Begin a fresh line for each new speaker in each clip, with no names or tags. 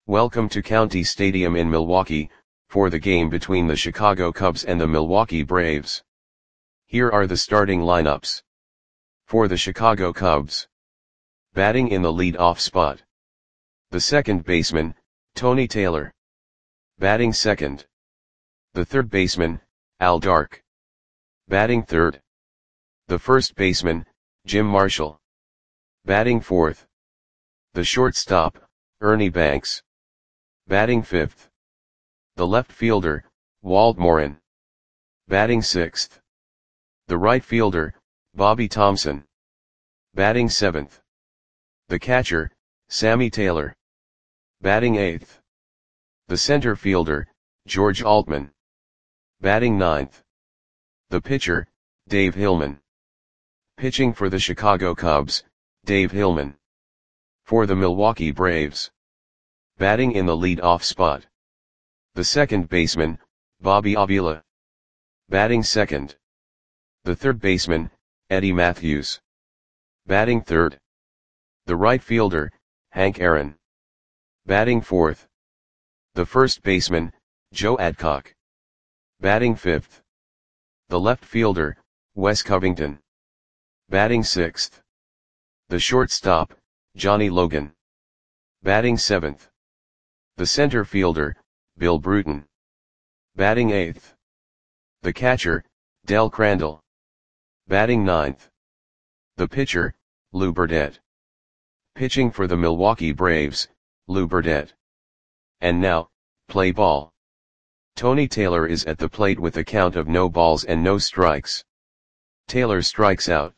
Welcome to County Stadium in Milwaukee, for the game between the Chicago Cubs and the Milwaukee Braves. Here are the starting lineups. For the Chicago Cubs. Batting in the lead-off spot. The second baseman, Tony Taylor. Batting second. The third baseman, Al Dark. Batting third. The first baseman, Jim Marshall. Batting fourth. The shortstop, Ernie Banks. Batting fifth. The left fielder, Walt Morin. Batting sixth. The right fielder, Bobby Thomson. Batting seventh. The catcher, Sammy Taylor. Batting eighth. The center fielder, George Altman. Batting ninth. The pitcher, Dave Hillman. Pitching for the Chicago Cubs, Dave Hillman. For the Milwaukee Braves. Batting in the lead-off spot. The second baseman, Bobby Avila. Batting second. The third baseman, Eddie Mathews. Batting third. The right fielder, Hank Aaron. Batting fourth. The first baseman, Joe Adcock. Batting fifth. The left fielder, Wes Covington. Batting sixth. The shortstop, Johnny Logan. Batting seventh. The center fielder, Bill Bruton. Batting eighth. The catcher, Del Crandall. Batting ninth. The pitcher, Lou Burdett. Pitching for the Milwaukee Braves, Lou Burdett. And now, play ball. Tony Taylor is at the plate with a count of no balls and no strikes. Taylor strikes out.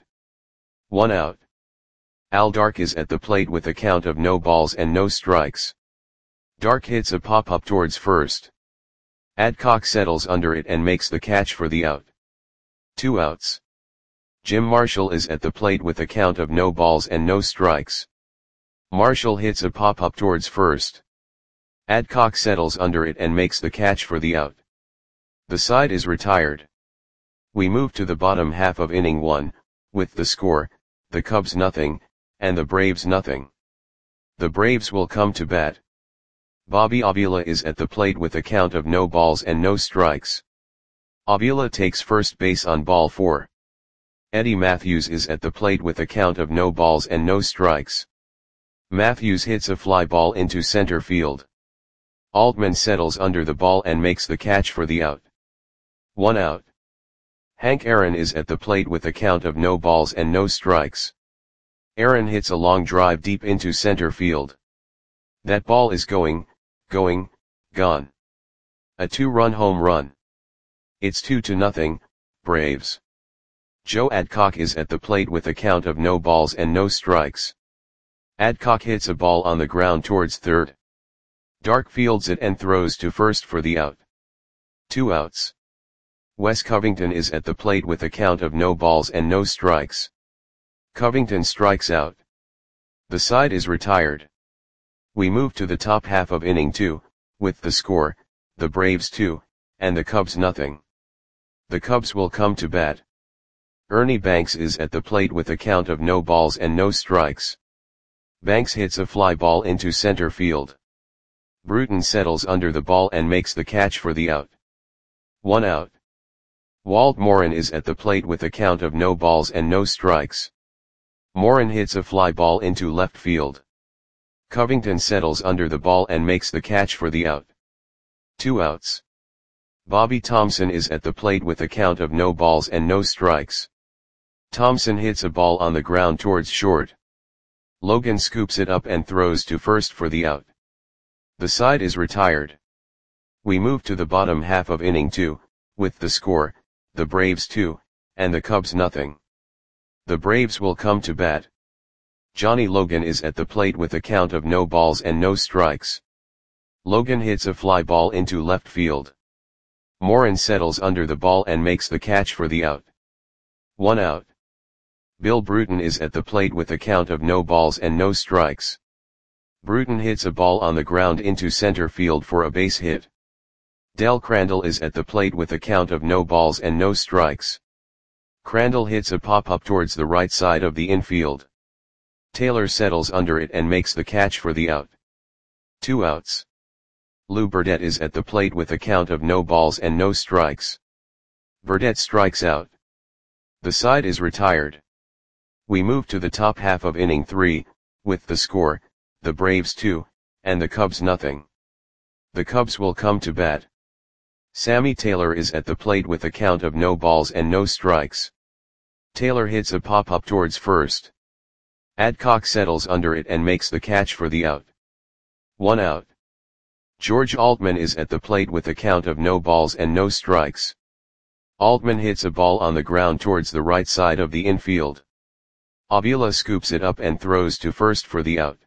1 out. Al Dark is at the plate with a count of no balls and no strikes. Dark hits a pop-up towards first. Adcock settles under it and makes the catch for the out. 2 outs. Jim Marshall is at the plate with a count of no balls and no strikes. Marshall hits a pop-up towards first. Adcock settles under it and makes the catch for the out. The side is retired. We move to the bottom half of inning 1, with the score, the Cubs nothing, and the Braves nothing. The Braves will come to bat. Bobby Avila is at the plate with a count of no balls and no strikes. Avila takes first base on ball 4. Eddie Mathews is at the plate with a count of no balls and no strikes. Mathews hits a fly ball into center field. Altman settles under the ball and makes the catch for the out. 1 out. Hank Aaron is at the plate with a count of no balls and no strikes. Aaron hits a long drive deep into center field. That ball is gone. A 2-run home run. It's 2-0, Braves. Joe Adcock is at the plate with a count of no balls and no strikes. Adcock hits a ball on the ground towards third. Dark fields it and throws to first for the out. 2 outs. Wes Covington is at the plate with a count of no balls and no strikes. Covington strikes out. The side is retired. We move to the top half of inning 2, with the score, the Braves 2, and the Cubs nothing. The Cubs will come to bat. Ernie Banks is at the plate with a count of no balls and no strikes. Banks hits a fly ball into center field. Bruton settles under the ball and makes the catch for the out. 1 out. Walt Morin is at the plate with a count of no balls and no strikes. Morin hits a fly ball into left field. Covington settles under the ball and makes the catch for the out. 2 outs. Bobby Thomson is at the plate with a count of no balls and no strikes. Thomson hits a ball on the ground towards short. Logan scoops it up and throws to first for the out. The side is retired. We move to the bottom half of inning 2, with the score, the Braves 2, and the Cubs nothing. The Braves will come to bat. Johnny Logan is at the plate with a count of no balls and no strikes. Logan hits a fly ball into left field. Morin settles under the ball and makes the catch for the out. 1 out. Bill Bruton is at the plate with a count of no balls and no strikes. Bruton hits a ball on the ground into center field for a base hit. Del Crandall is at the plate with a count of no balls and no strikes. Crandall hits a pop-up towards the right side of the infield. Taylor settles under it and makes the catch for the out. 2 outs. Lou Burdette is at the plate with a count of no balls and no strikes. Burdette strikes out. The side is retired. We move to the top half of inning 3, with the score, the Braves 2, and the Cubs nothing. The Cubs will come to bat. Sammy Taylor is at the plate with a count of no balls and no strikes. Taylor hits a pop-up towards first. Adcock settles under it and makes the catch for the out. 1 out. George Altman is at the plate with a count of no balls and no strikes. Altman hits a ball on the ground towards the right side of the infield. Avila scoops it up and throws to first for the out.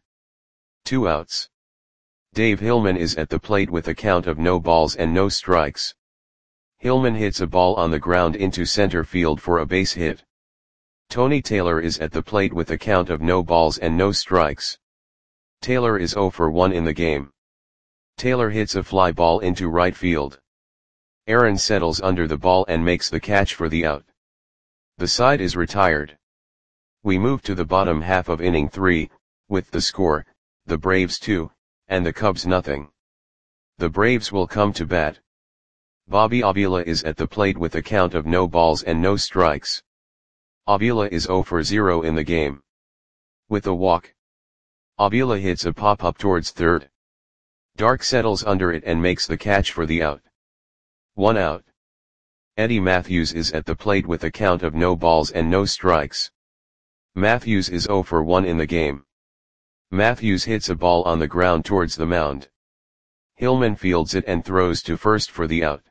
2 outs. Dave Hillman is at the plate with a count of no balls and no strikes. Hillman hits a ball on the ground into center field for a base hit. Tony Taylor is at the plate with a count of no balls and no strikes. Taylor is 0 for 1 in the game. Taylor hits a fly ball into right field. Aaron settles under the ball and makes the catch for the out. The side is retired. We move to the bottom half of inning 3, with the score, the Braves 2, and the Cubs nothing. The Braves will come to bat. Bobby Avila is at the plate with a count of no balls and no strikes. Avila is 0 for 0 in the game. With a walk, Avila hits a pop-up towards third. Dark settles under it and makes the catch for the out. 1 out. Eddie Matthews is at the plate with a count of no balls and no strikes. Matthews is 0 for 1 in the game. Matthews hits a ball on the ground towards the mound. Hillman fields it and throws to first for the out.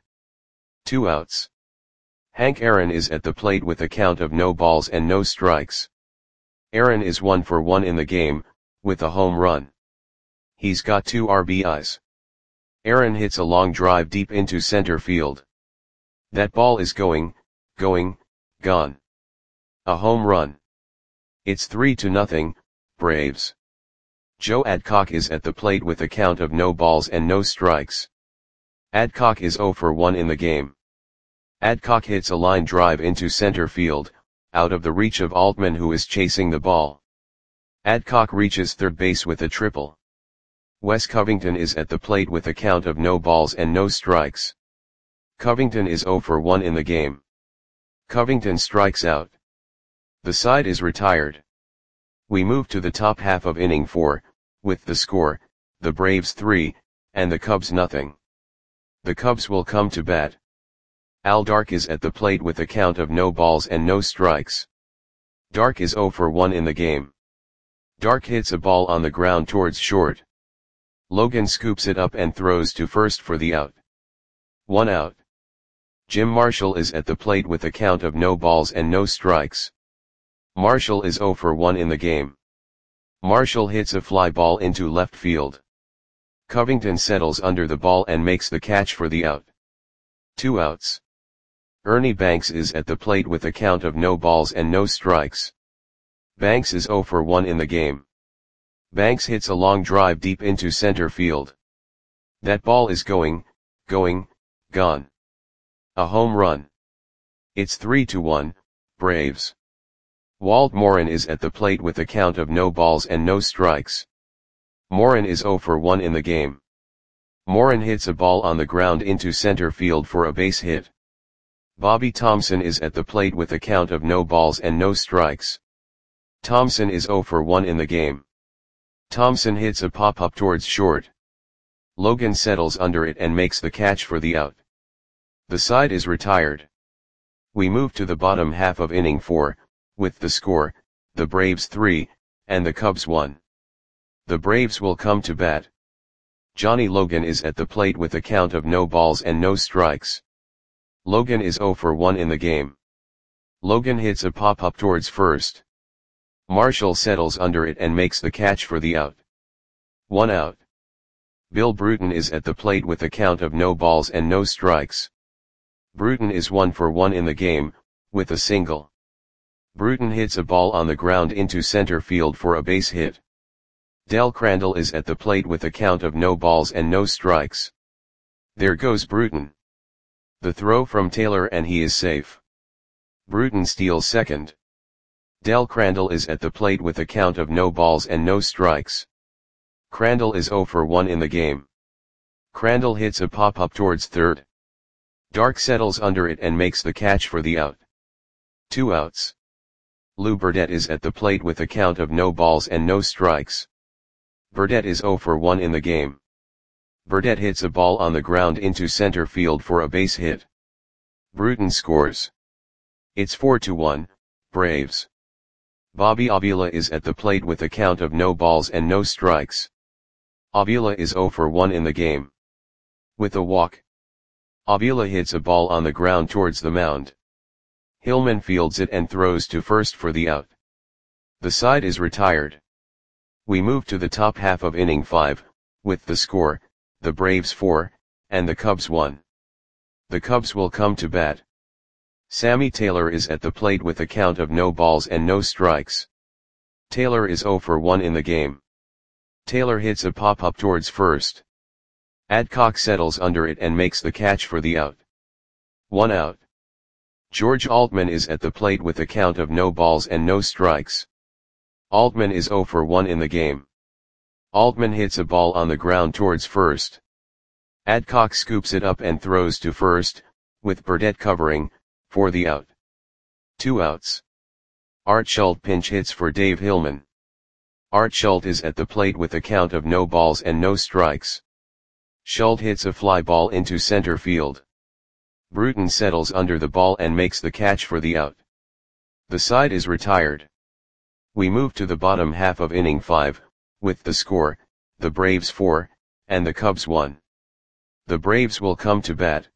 2 outs. Hank Aaron is at the plate with a count of no balls and no strikes. Aaron is 1 for 1 in the game, with a home run. He's got 2 RBIs. Aaron hits a long drive deep into center field. That ball is going, gone. A home run. It's 3-0, Braves. Joe Adcock is at the plate with a count of no balls and no strikes. Adcock is 0 for 1 in the game. Adcock hits a line drive into center field, out of the reach of Altman who is chasing the ball. Adcock reaches third base with a triple. Wes Covington is at the plate with a count of no balls and no strikes. Covington is 0 for 1 in the game. Covington strikes out. The side is retired. We move to the top half of inning 4, with the score, the Braves 3, and the Cubs nothing. The Cubs will come to bat. Al Dark is at the plate with a count of no balls and no strikes. Dark is 0 for 1 in the game. Dark hits a ball on the ground towards short. Logan scoops it up and throws to first for the out. 1 out. Jim Marshall is at the plate with a count of no balls and no strikes. Marshall is 0 for 1 in the game. Marshall hits a fly ball into left field. Covington settles under the ball and makes the catch for the out. 2 outs. Ernie Banks is at the plate with a count of no balls and no strikes. Banks is 0 for 1 in the game. Banks hits a long drive deep into center field. That ball is going, gone. A home run. It's 3-1, Braves. Walt Morin is at the plate with a count of no balls and no strikes. Morin is 0 for 1 in the game. Morin hits a ball on the ground into center field for a base hit. Bobby Thompson is at the plate with a count of no balls and no strikes. Thompson is 0 for 1 in the game. Thompson hits a pop-up towards short. Logan settles under it and makes the catch for the out. The side is retired. We move to the bottom half of inning 4, with the score, the Braves 3, and the Cubs 1. The Braves will come to bat. Johnny Logan is at the plate with a count of no balls and no strikes. Logan is 0 for 1 in the game. Logan hits a pop-up towards first. Marshall settles under it and makes the catch for the out. 1 out. Bill Bruton is at the plate with a count of no balls and no strikes. Bruton is 1 for 1 in the game, with a single. Bruton hits a ball on the ground into center field for a base hit. Del Crandall is at the plate with a count of no balls and no strikes. There goes Bruton. The throw from Taylor and he is safe. Bruton steals second. Del Crandall is at the plate with a count of no balls and no strikes. Crandall is 0 for 1 in the game. Crandall hits a pop-up towards third. Dark settles under it and makes the catch for the out. 2 outs. Lou Burdett is at the plate with a count of no balls and no strikes. Burdett is 0 for 1 in the game. Burdett hits a ball on the ground into center field for a base hit. Bruton scores. It's 4-1, Braves. Bobby Avila is at the plate with a count of no balls and no strikes. Avila is 0 for 1 in the game. With a walk, Avila hits a ball on the ground towards the mound. Hillman fields it and throws to first for the out. The side is retired. We move to the top half of inning 5, with the score, the Braves 4, and the Cubs 1. The Cubs will come to bat. Sammy Taylor is at the plate with a count of no balls and no strikes. Taylor is 0 for 1 in the game. Taylor hits a pop-up towards first. Adcock settles under it and makes the catch for the out. 1 out. George Altman is at the plate with a count of no balls and no strikes. Altman is 0 for 1 in the game. Altman hits a ball on the ground towards first. Adcock scoops it up and throws to first, with Burdett covering, for the out. 2 outs. Art Schultz pinch hits for Dave Hillman. Art Schultz is at the plate with a count of no balls and no strikes. Schultz hits a fly ball into center field. Bruton settles under the ball and makes the catch for the out. The side is retired. We move to the bottom half of inning 5, with the score, the Braves 4, and the Cubs 1. The Braves will come to bat.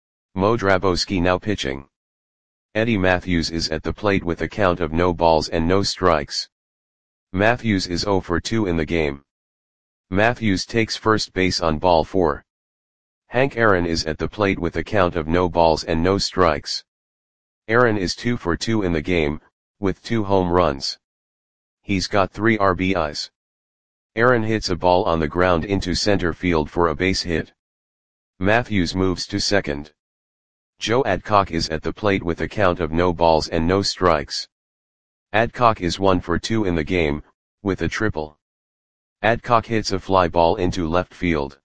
Mo Drabowski now pitching. Eddie Matthews is at the plate with a count of no balls and no strikes. Matthews is 0 for 2 in the game. Matthews takes first base on ball 4. Hank Aaron is at the plate with a count of no balls and no strikes. Aaron is 2 for 2 in the game, with 2 home runs. He's got 3 RBIs. Aaron hits a ball on the ground into center field for a base hit. Matthews moves to second. Joe Adcock is at the plate with a count of no balls and no strikes. Adcock is 1 for 2 in the game, with a triple. Adcock hits a fly ball into left field.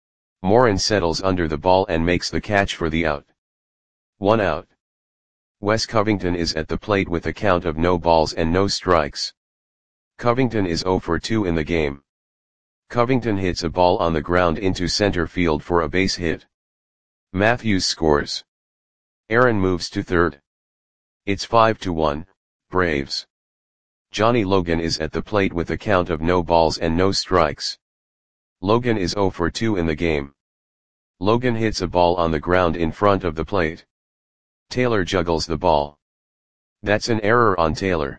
Morin settles under the ball and makes the catch for the out. 1 out. Wes Covington is at the plate with a count of no balls and no strikes. Covington is 0 for 2 in the game. Covington hits a ball on the ground into center field for a base hit. Matthews scores. Aaron moves to third. It's 5-1, Braves. Johnny Logan is at the plate with a count of no balls and no strikes. Logan is 0 for 2 in the game. Logan hits a ball on the ground in front of the plate. Taylor juggles the ball. That's an error on Taylor.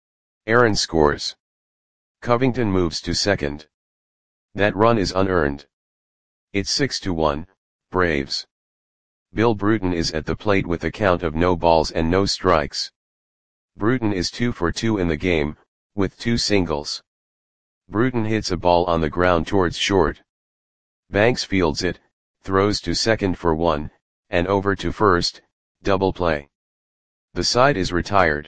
Aaron scores. Covington moves to second. That run is unearned. It's 6-1, Braves. Bill Bruton is at the plate with a count of no balls and no strikes. Bruton is 2 for 2 in the game, with 2 singles. Bruton hits a ball on the ground towards short. Banks fields it, throws to second for 1, and over to first, double play. The side is retired.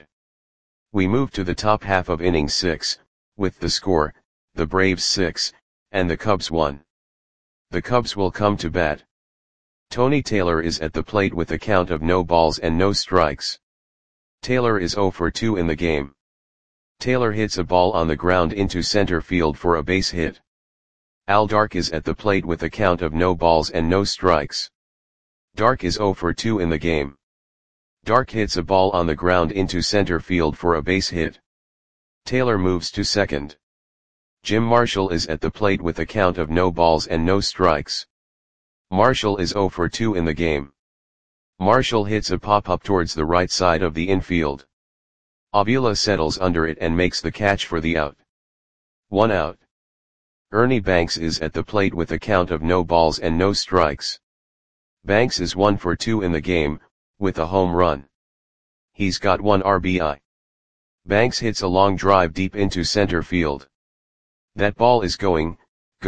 We move to the top half of inning 6, with the score, the Braves 6, and the Cubs 1. The Cubs will come to bat. Tony Taylor is at the plate with a count of no balls and no strikes. Taylor is 0 for 2 in the game. Taylor hits a ball on the ground into center field for a base hit. Al Dark is at the plate with a count of no balls and no strikes. Dark is 0 for 2 in the game. Dark hits a ball on the ground into center field for a base hit. Taylor moves to second. Jim Marshall is at the plate with a count of no balls and no strikes. Marshall is 0 for 2 in the game. Marshall hits a pop-up towards the right side of the infield. Avila settles under it and makes the catch for the out. 1 out. Ernie Banks is at the plate with a count of no balls and no strikes. Banks is 1 for 2 in the game, with a home run. He's got 1 RBI. Banks hits a long drive deep into center field. That ball is going,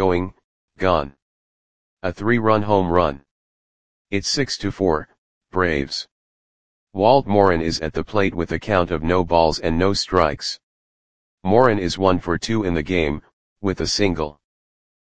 gone. A 3-run home run. It's 6-4, Braves. Walt Morin is at the plate with a count of no balls and no strikes. Morin is 1 for 2 in the game, with a single.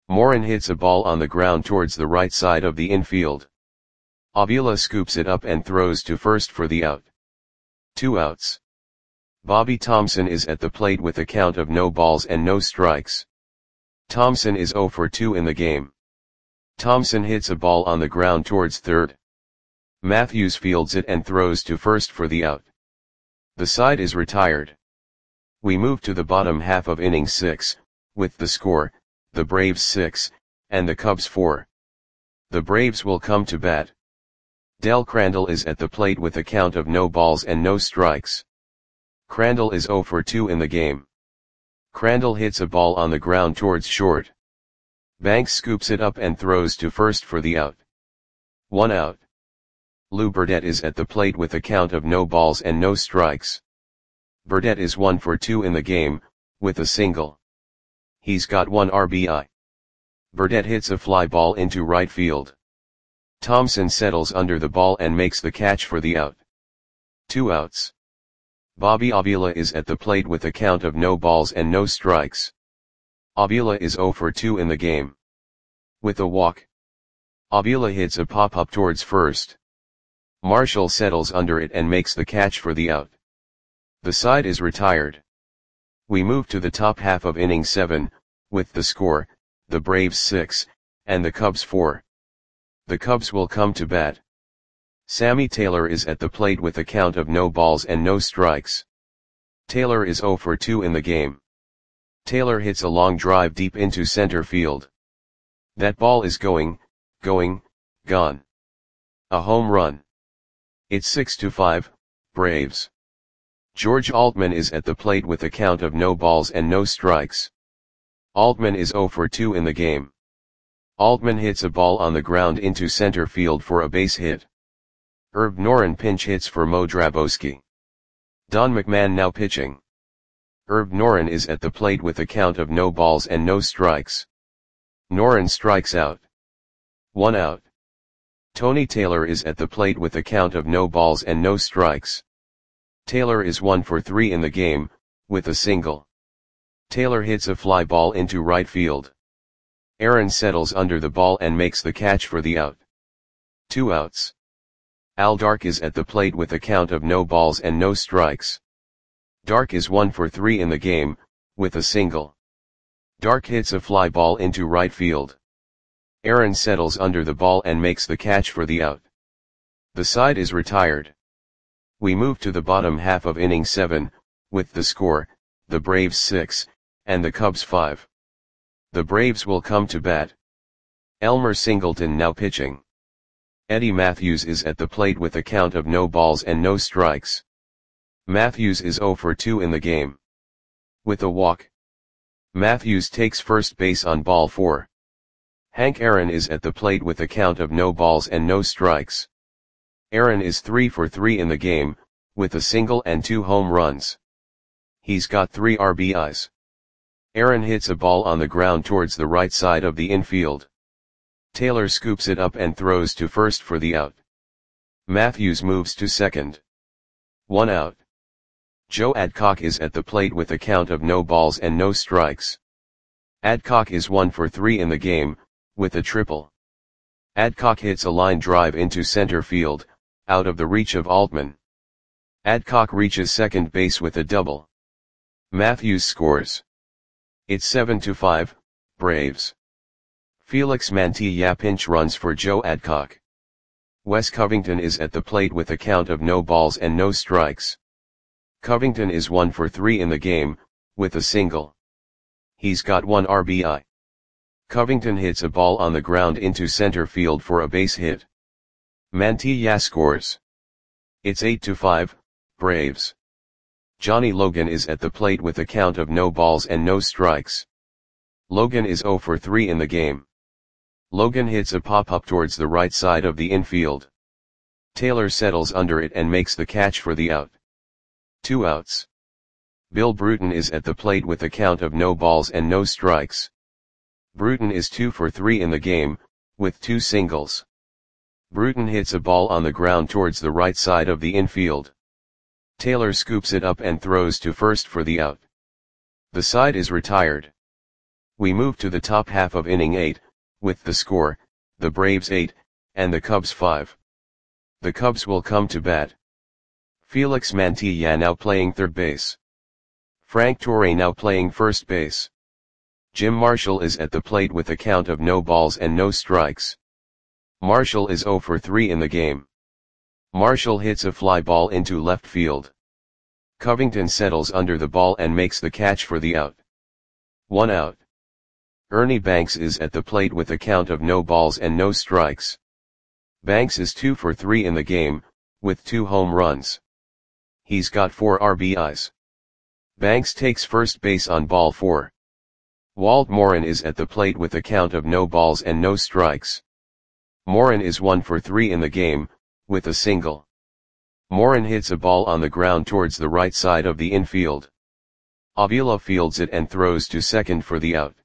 Morin hits a ball on the ground towards the right side of the infield. Avila scoops it up and throws to first for the out. 2 outs. Bobby Thompson is at the plate with a count of no balls and no strikes. Thompson is 0 for 2 in the game. Thompson hits a ball on the ground towards third. Matthews fields it and throws to first for the out. The side is retired. We move to the bottom half of inning 6, with the score, the Braves 6, and the Cubs 4. The Braves will come to bat. Del Crandall is at the plate with a count of no balls and no strikes. Crandall is 0 for 2 in the game. Crandall hits a ball on the ground towards short. Banks scoops it up and throws to first for the out. 1 out. Lou Burdette is at the plate with a count of no balls and no strikes. Burdette is 1 for 2 in the game, with a single. He's got 1 RBI. Burdette hits a fly ball into right field. Thompson settles under the ball and makes the catch for the out. 2 outs. Bobby Avila is at the plate with a count of no balls and no strikes. Avila is 0 for 2 in the game. With a walk. Avila hits a pop-up towards first. Marshall settles under it and makes the catch for the out. The side is retired. We move to the top half of inning 7, with the score, the Braves 6, and the Cubs 4. The Cubs will come to bat. Sammy Taylor is at the plate with a count of no balls and no strikes. Taylor is 0 for 2 in the game. Taylor hits a long drive deep into center field. That ball is gone. A home run. It's 6-5, Braves. George Altman is at the plate with a count of no balls and no strikes. Altman is 0 for 2 in the game. Altman hits a ball on the ground into center field for a base hit. Herb Noren pinch hits for Mo Drabowski. Don McMahon now pitching. Herb Noren is at the plate with a count of no balls and no strikes. Noren strikes out. 1 out. Tony Taylor is at the plate with a count of no balls and no strikes. Taylor is 1 for 3 in the game, with a single. Taylor hits a fly ball into right field. Aaron settles under the ball and makes the catch for the out. 2 outs. Al Dark is at the plate with a count of no balls and no strikes. Dark is 1 for 3 in the game, with a single. Dark hits a fly ball into right field. Aaron settles under the ball and makes the catch for the out. The side is retired. We move to the bottom half of inning 7, with the score, the Braves 6, and the Cubs 5. The Braves will come to bat. Elmer Singleton now pitching. Eddie Matthews is at the plate with a count of no balls and no strikes. Matthews is 0 for 2 in the game. With a walk. Matthews takes first base on ball 4. Hank Aaron is at the plate with a count of no balls and no strikes. Aaron is 3 for 3 in the game, with a single and 2 home runs. He's got 3 RBIs. Aaron hits a ball on the ground towards the right side of the infield. Taylor scoops it up and throws to first for the out. Matthews moves to second. 1 out. Joe Adcock is at the plate with a count of no balls and no strikes. Adcock is 1 for 3 in the game, with a triple. Adcock hits a line drive into center field, out of the reach of Altman. Adcock reaches second base with a double. Matthews scores. It's 7-5, Braves. Felix Mantilla pinch runs for Joe Adcock. Wes Covington is at the plate with a count of no balls and no strikes. Covington is 1 for 3 in the game, with a single. He's got 1 RBI. Covington hits a ball on the ground into center field for a base hit. Mantilla scores. It's 8-5, Braves. Johnny Logan is at the plate with a count of no balls and no strikes. Logan is 0 for 3 in the game. Logan hits a pop-up towards the right side of the infield. Taylor settles under it and makes the catch for the out. 2 outs. Bill Bruton is at the plate with a count of no balls and no strikes. Bruton is 2 for 3 in the game, with 2 singles. Bruton hits a ball on the ground towards the right side of the infield. Taylor scoops it up and throws to first for the out. The side is retired. We move to the top half of inning 8, with the score, the Braves 8, and the Cubs 5. The Cubs will come to bat. Felix Mantilla now playing third base. Frank Torre now playing first base. Jim Marshall is at the plate with a count of no balls and no strikes. Marshall is 0 for 3 in the game. Marshall hits a fly ball into left field. Covington settles under the ball and makes the catch for the out. 1 out. Ernie Banks is at the plate with a count of no balls and no strikes. Banks is 2 for 3 in the game, with 2 home runs. He's got 4 RBIs. Banks takes first base on ball 4. Walt Morin is at the plate with a count of no balls and no strikes. Morin is 1 for 3 in the game, with a single. Morin hits a ball on the ground towards the right side of the infield. Avila fields it and throws to second for the out.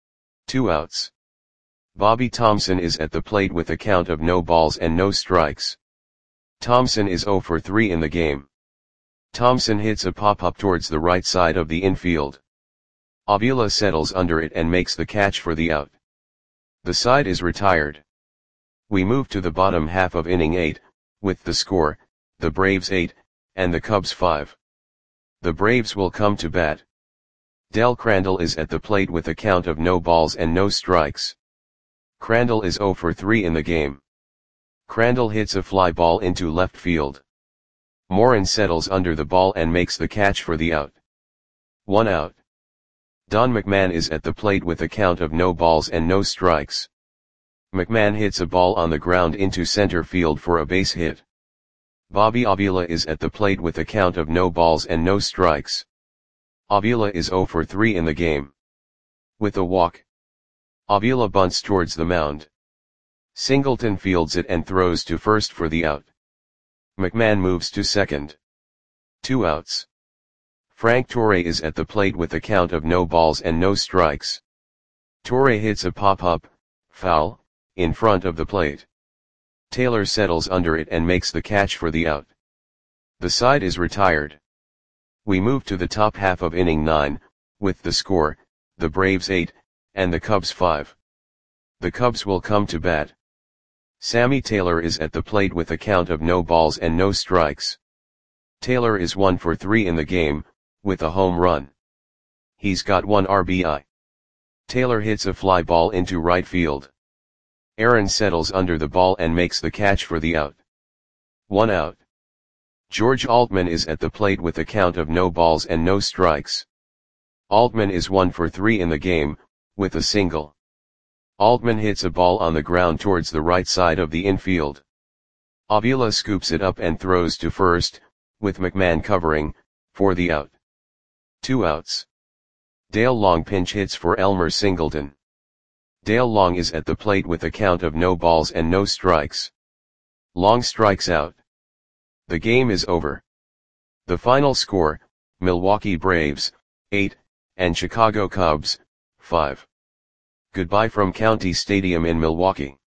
2 outs. Bobby Thomson is at the plate with a count of no balls and no strikes. Thomson is 0 for 3 in the game. Thomson hits a pop-up towards the right side of the infield. Avila settles under it and makes the catch for the out. The side is retired. We move to the bottom half of inning 8, with the score, the Braves 8, and the Cubs 5. The Braves will come to bat. Del Crandall is at the plate with a count of no balls and no strikes. Crandall is 0 for 3 in the game. Crandall hits a fly ball into left field. Morin settles under the ball and makes the catch for the out. 1 out. Don McMahon is at the plate with a count of no balls and no strikes. McMahon hits a ball on the ground into center field for a base hit. Bobby Avila is at the plate with a count of no balls and no strikes. Avila is 0 for 3 in the game. With a walk, Avila bunts towards the mound. Singleton fields it and throws to first for the out. McMahon moves to second. 2 outs. Frank Torre is at the plate with a count of no balls and no strikes. Torre hits a pop-up, foul, in front of the plate. Taylor settles under it and makes the catch for the out. The side is retired. We move to the top half of inning 9, with the score, the Braves 8, and the Cubs 5. The Cubs will come to bat. Sammy Taylor is at the plate with a count of no balls and no strikes. Taylor is 1 for 3 in the game, with a home run. He's got 1 RBI. Taylor hits a fly ball into right field. Aaron settles under the ball and makes the catch for the out. 1 out. George Altman is at the plate with a count of no balls and no strikes. Altman is 1 for 3 in the game, with a single. Altman hits a ball on the ground towards the right side of the infield. Avila scoops it up and throws to first, with McMahon covering, for the out. 2 outs. Dale Long pinch hits for Elmer Singleton. Dale Long is at the plate with a count of no balls and no strikes. Long strikes out. The game is over. The final score, Milwaukee Braves, 8, and Chicago Cubs, 5. Goodbye from County Stadium in Milwaukee.